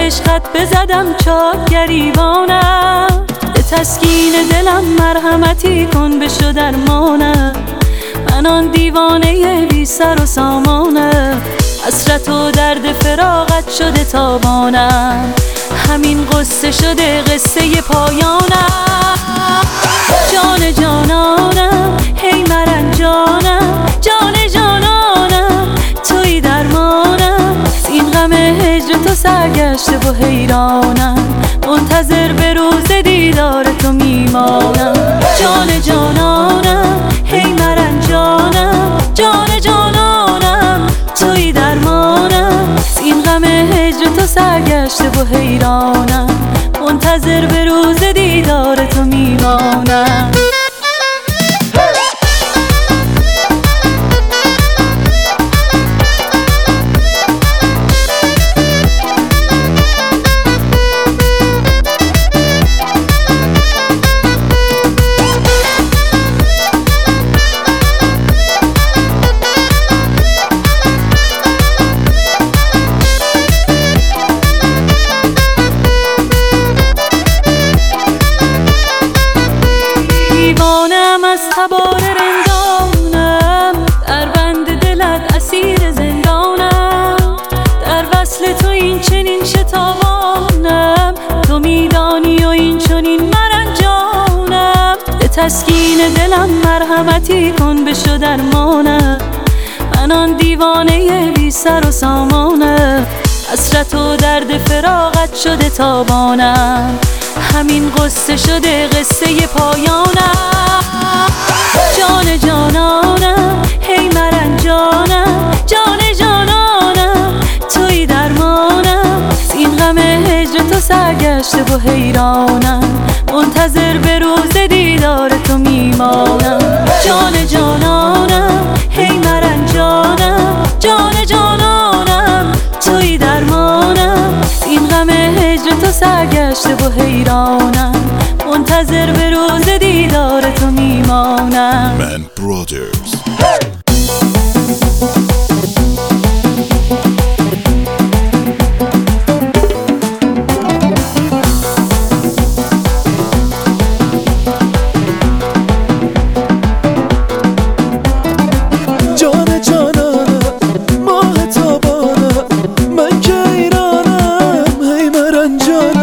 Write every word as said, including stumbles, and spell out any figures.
عشقت بزدم چاک گریبانم، به تسکین دلم مرحمتی کن بشو درمانم. من آن دیوانه بی سر و سامانم، حسرت و درد فراقت شده تابانم، همین قصه شده قصه پایانم. جان جانانم هی مرنجانم، جان جانانم توی درمانم، این غم هجر تو سرگشته و حیرانم، منتظر به روز دیدار تو میمانم. جان جانانم هی مرنجانم، جان جانانم توی درمانم، این غم هجر تو سرگشته و حیرانم، منتظر به روز دیدار تو میمانم. از تبار رندانم، در بند دلت اسیر زندانم، در وصل تو این چنین شتابانم، تو میدانی و این چنین مرنجانم، به تسکین دلم مرحمتی کن بشو درمانم. من آن دیوانه بی سر و سامانم، حسرت و درد فراقت شده تابانم، همین قصه شده قصه پایانم. جان جانانم هی مرنجانم، جان جانانم توی درمانم، این غم هجر تو سرگشته و حیرانم، منتظر به روز دیدار تو میمانم. جان جانانم هی مرنجانم، جان جانانم توی درمانم، این غم هجر تو سرگشته و حیرانم، منتظر به روز دیدار تو میمانم. من برادرز جان جانانم ماه تابانم، من که ایرانم هی مرنجانم،